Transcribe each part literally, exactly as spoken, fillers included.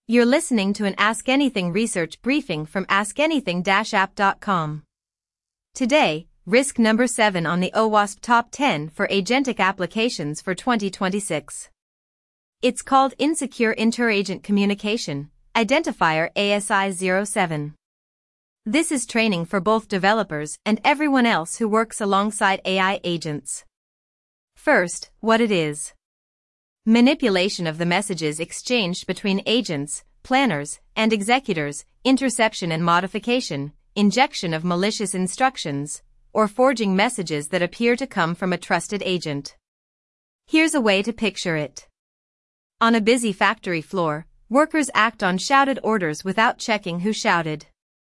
You're listening to an Ask Anything research briefing from ask anything dash app dot com. Today, risk number seven on the OWASP Top ten for Agentic Applications for twenty twenty-six. It's called Insecure Inter-Agent Communication, Identifier A S I zero seven. This is training for both developers and everyone else who works alongside A I agents. First, what it is. Manipulation of the messages exchanged between agents, planners, and executors, interception and modification, injection of malicious instructions, or forging messages that appear to come from a trusted agent. Here's a way to picture it. On a busy factory floor, workers act on shouted orders without checking who shouted.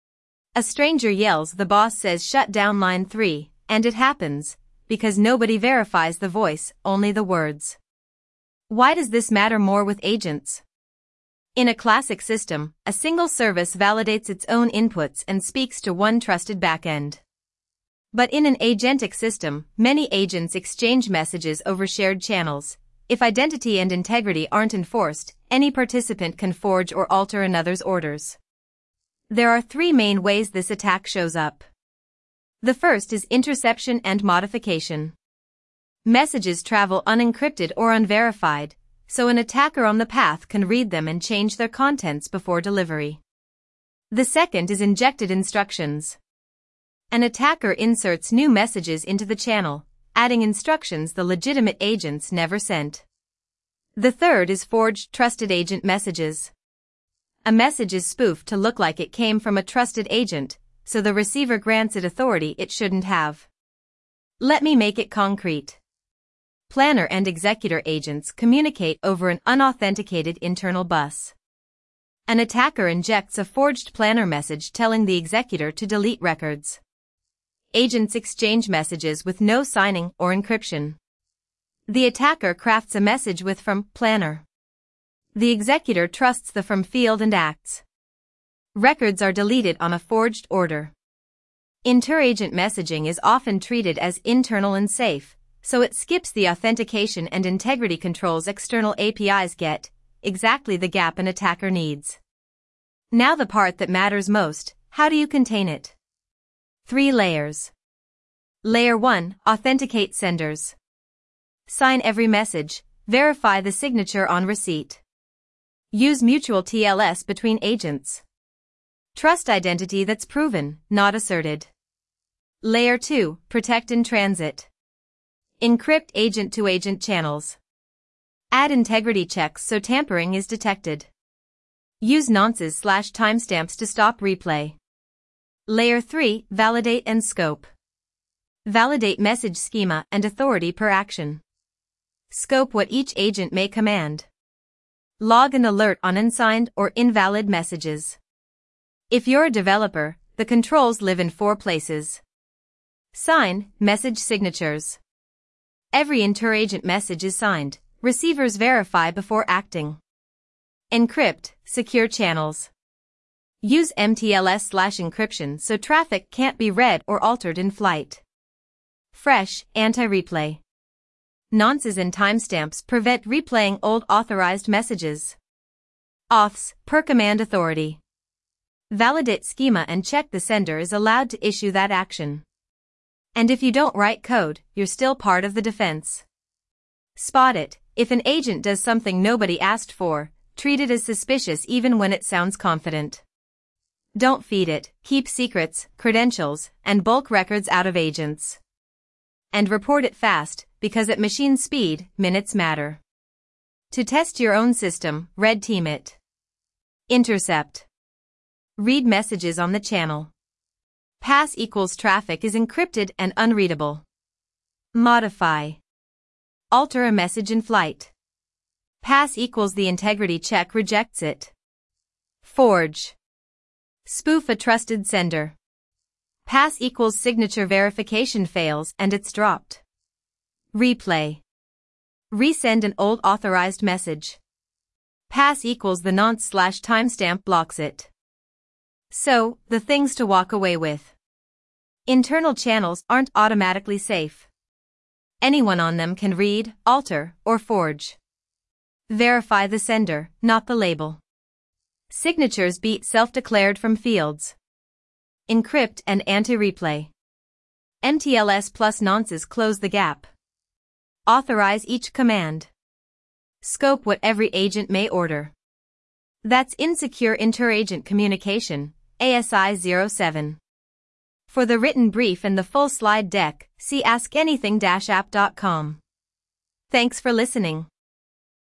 A stranger yells, "The boss says shut down line three," and it happens, because nobody verifies the voice, only the words. Why does this matter more with agents? In a classic system, a single service validates its own inputs and speaks to one trusted backend. But in an agentic system, many agents exchange messages over shared channels. If identity and integrity aren't enforced, any participant can forge or alter another's orders. There are three main ways this attack shows up. The first is interception and modification. Messages travel unencrypted or unverified, so an attacker on the path can read them and change their contents before delivery. The second is injected instructions. An attacker inserts new messages into the channel, adding instructions the legitimate agents never sent. The third is forged trusted agent messages. A message is spoofed to look like it came from a trusted agent, so the receiver grants it authority it shouldn't have. Let me make it concrete. Planner and executor agents communicate over an unauthenticated internal bus. An attacker injects a forged planner message telling the executor to delete records. Agents exchange messages with no signing or encryption. The attacker crafts a message with "from" planner. The executor trusts the "from" field and acts. Records are deleted on a forged order. Inter-agent messaging is often treated as internal and safe, so it skips the authentication and integrity controls external A P Is get, exactly the gap an attacker needs. Now the part that matters most: how do you contain it? Three layers. Layer one, authenticate senders. Sign every message, verify the signature on receipt. Use mutual T L S between agents. Trust identity that's proven, not asserted. Layer two, protect in transit. Encrypt agent-to-agent channels. Add integrity checks so tampering is detected. Use nonces slash timestamps to stop replay. Layer three, validate and scope. Validate message schema and authority per action. Scope what each agent may command. Log an alert on unsigned or invalid messages. If you're a developer, the controls live in four places. Sign, message signatures. Every inter-agent message is signed. Receivers verify before acting. Encrypt, secure channels. Use M T L S slash encryption so traffic can't be read or altered in flight. Fresh, anti-replay. Nonces and timestamps prevent replaying old authorized messages. Auths, per command authority. Validate schema and check the sender is allowed to issue that action. And if you don't write code, you're still part of the defense. Spot it. If an agent does something nobody asked for, treat it as suspicious even when it sounds confident. Don't feed it. Keep secrets, credentials, and bulk records out of agents. And report it fast, because at machine speed, minutes matter. To test your own system, red team it. Intercept. Read messages on the channel. Pass equals traffic is encrypted and unreadable. Modify. Alter a message in flight. Pass equals the integrity check rejects it. Forge. Spoof a trusted sender. Pass equals signature verification fails and it's dropped. Replay. Resend an old authorized message. Pass equals the nonce slash timestamp blocks it. So, the things to walk away with. Internal channels aren't automatically safe. Anyone on them can read, alter, or forge. Verify the sender, not the label. Signatures beat self-declared from fields. Encrypt and anti-replay. M T L S plus nonces close the gap. Authorize each command. Scope what every agent may order. That's insecure interagent communication, A S I zero seven. For the written brief and the full slide deck, see ask anything dash app dot com. Thanks for listening.